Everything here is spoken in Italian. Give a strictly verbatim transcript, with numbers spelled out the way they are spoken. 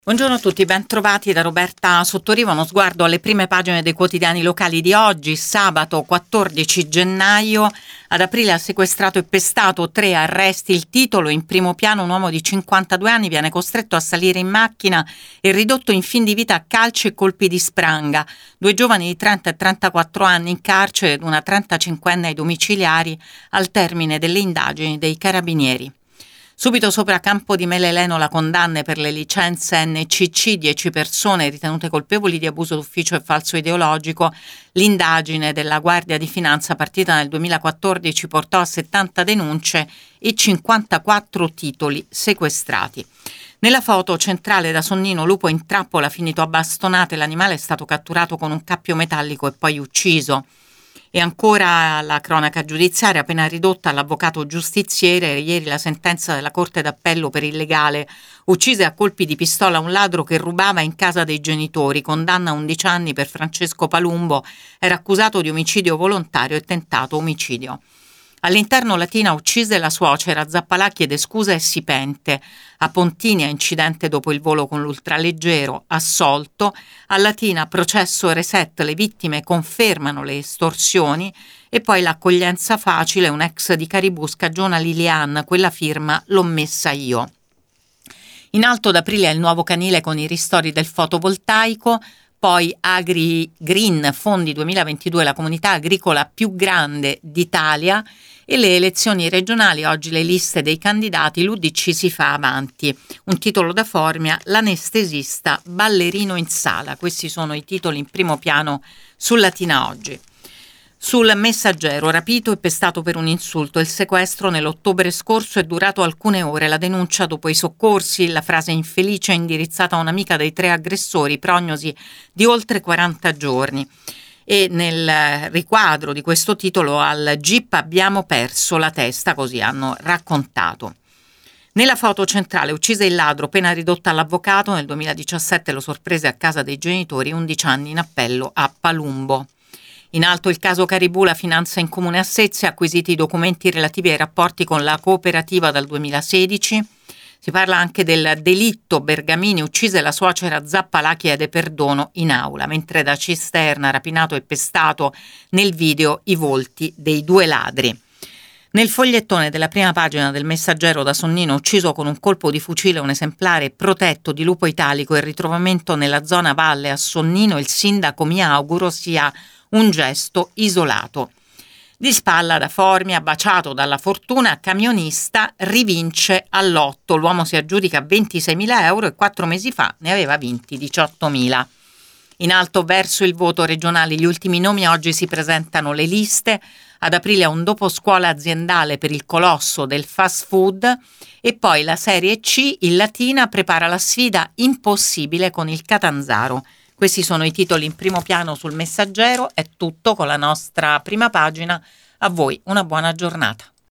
Buongiorno a tutti, ben trovati da Roberta Sottorivo. Uno sguardo alle prime pagine dei quotidiani locali di oggi, sabato quattordici gennaio. Ad aprile ha sequestrato e pestato, tre arresti. Il titolo: in primo piano un uomo di cinquantadue anni viene costretto a salire in macchina e ridotto in fin di vita a calci e colpi di spranga. Due giovani di trenta e trentaquattro anni in carcere ed una trentacinquenne ai domiciliari al termine delle indagini dei carabinieri. Subito sopra Campo di Meleleno la condanna per le licenze N C C, dieci persone ritenute colpevoli di abuso d'ufficio e falso ideologico. L'indagine della Guardia di Finanza partita nel duemilaquattordici portò a settanta denunce e cinquantaquattro titoli sequestrati. Nella foto centrale da Sonnino, lupo in trappola finito a bastonate, l'animale è stato catturato con un cappio metallico e poi ucciso. E ancora la cronaca giudiziaria appena ridotta all'avvocato giustiziere. Ieri la sentenza della Corte d'Appello per illegale. Uccise a colpi di pistola un ladro che rubava in casa dei genitori. Condanna a undici anni per Francesco Palumbo. Era accusato di omicidio volontario e tentato omicidio. All'interno Latina uccise la suocera, Zappalà chiede scusa e si pente. A Pontinia incidente dopo il volo con l'ultraleggero, assolto. A Latina processo reset, le vittime confermano le estorsioni. E poi l'accoglienza facile, un ex di Caribou scagiona Lilian, quella firma l'ho messa io. In alto d'aprile è il nuovo canile con i ristori del fotovoltaico. Poi Agri Green, fondi duemilaventidue, la comunità agricola più grande d'Italia. E le elezioni regionali, oggi le liste dei candidati, l'U D C si fa avanti. Un titolo da Formia, l'anestesista ballerino in sala. Questi sono i titoli in primo piano su Latina oggi. Sul Messaggero, rapito e pestato per un insulto. Il sequestro nell'ottobre scorso è durato alcune ore. La denuncia dopo i soccorsi, la frase infelice indirizzata a un'amica dei tre aggressori, prognosi di oltre quaranta giorni. E nel riquadro di questo titolo, al Jeep abbiamo perso la testa, così hanno raccontato. Nella foto centrale, uccise il ladro, pena ridotta all'avvocato, nel duemiladiciassette lo sorprese a casa dei genitori, undici anni in appello a Palumbo. In alto il caso Caribou, la finanza in comune a Sezia, acquisiti i documenti relativi ai rapporti con la cooperativa dal duemilasedici. Si parla anche del delitto Bergamini, uccise la suocera, Zappalà chiede perdono in aula, mentre da cisterna rapinato e pestato nel video i volti dei due ladri. Nel fogliettone della prima pagina del Messaggero, da Sonnino, ucciso con un colpo di fucile un esemplare protetto di lupo italico, il ritrovamento nella zona valle a Sonnino, il sindaco mi auguro sia un gesto isolato. Di spalla da Formia, baciato dalla fortuna, camionista rivince all'otto. L'uomo si aggiudica ventiseimila euro e quattro mesi fa ne aveva vinti diciottomila. In alto verso il voto regionale, gli ultimi nomi, oggi si presentano le liste. Ad aprile un doposcuola aziendale per il colosso del fast food e poi la Serie C, il Latina prepara la sfida impossibile con il Catanzaro. Questi sono i titoli in primo piano sul Messaggero. È tutto con la nostra prima pagina. A voi una buona giornata.